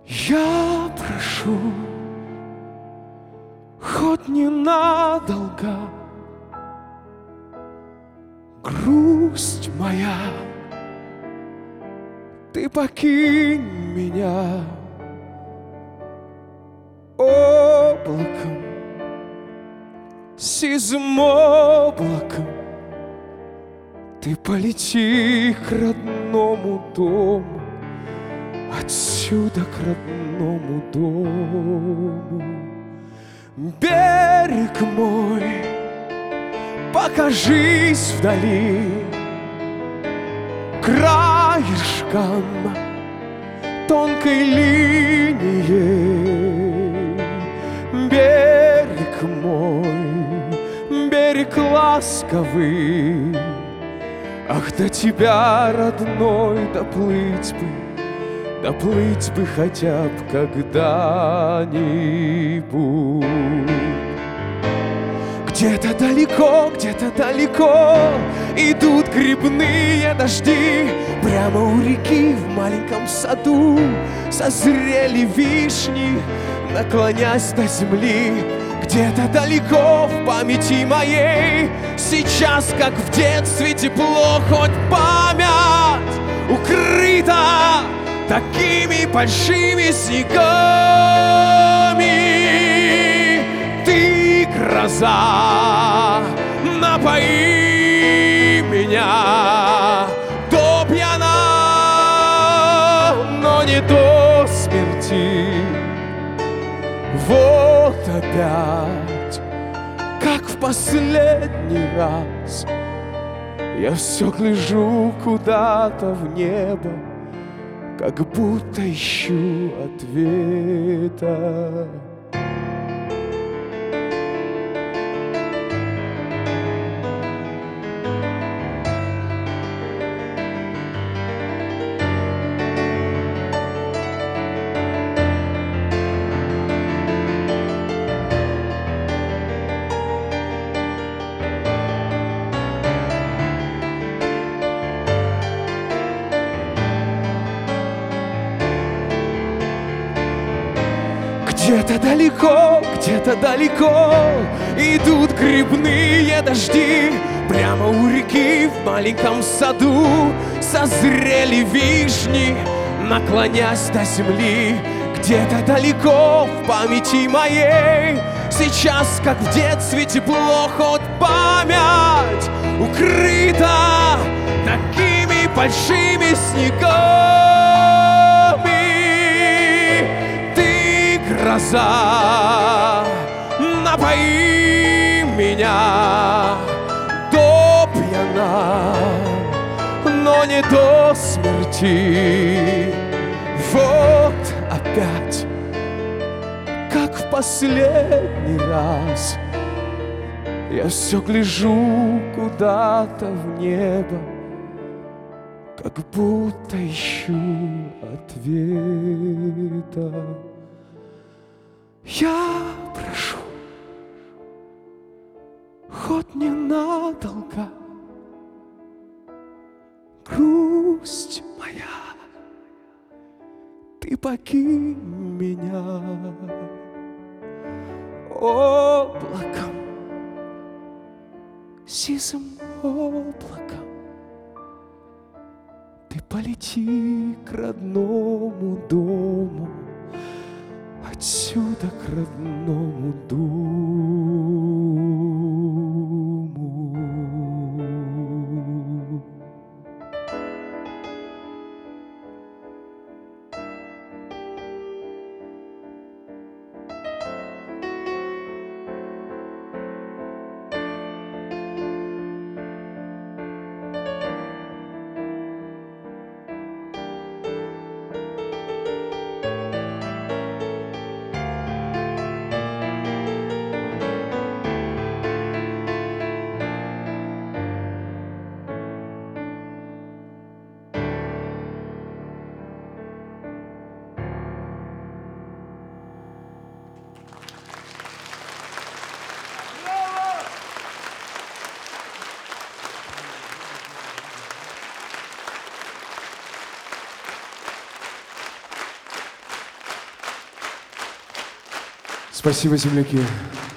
Я прошу, хоть ненадолго, грусть моя, ты покинь меня облаком, сизым облаком. Ты полети к родному дому, отсюда к родному дому. Берег мой, покажись вдали, краешком тонкой линией. Берег мой, берег ласковый, ах, до тебя, родной, доплыть бы хотя б когда-нибудь. Где-то далеко идут грибные дожди. Прямо у реки в маленьком саду созрели вишни, наклонясь до земли. Где-то далеко в памяти моей сейчас, как в детстве, тепло, хоть память укрыта такими большими снегами. Ты, гроза, напои меня до пьяна, но не до смерти. Вот опять, как в последний раз, я все гляжу куда-то в небо, как будто ищу ответа. Где-то далеко идут грибные дожди. Прямо у реки в маленьком саду созрели вишни, наклонясь до земли. Где-то далеко в памяти моей сейчас, как в детстве, тепло, хоть память укрыта такими большими снегами. Гроза, напои меня до пьяна, но не до смерти. Вот опять, как в последний раз, я все гляжу куда-то в небо, как будто ищу ответа. Я прошу, хоть ненадолго, грусть моя, ты покинь меня облаком, сизым облаком. Ты полети к родному дому, отсюда к родному дому. Спасибо, земляки.